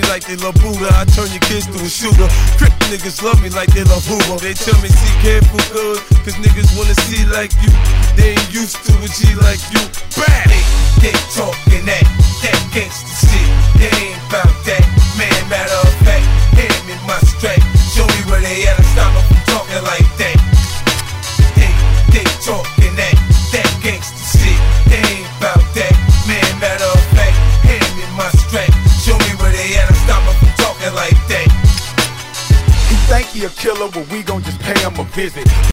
like they love Buddha. I turn your kids to a shooter. Crip niggas love me like they love Hoover. They tell me see careful good, cause niggas wanna see like you. They ain't used to a G like you. Bam! They talking that gangsta shit. They ain't about that. Man, matter of fact, hand me my strap. Show me where they at and stop them from talking like that. They talking that gangsta shit. They ain't about that. Man, matter of fact, hand me my strap. Show me where they at and stop them from talking like that. He think he a killer, but we gon' just pay him a visit.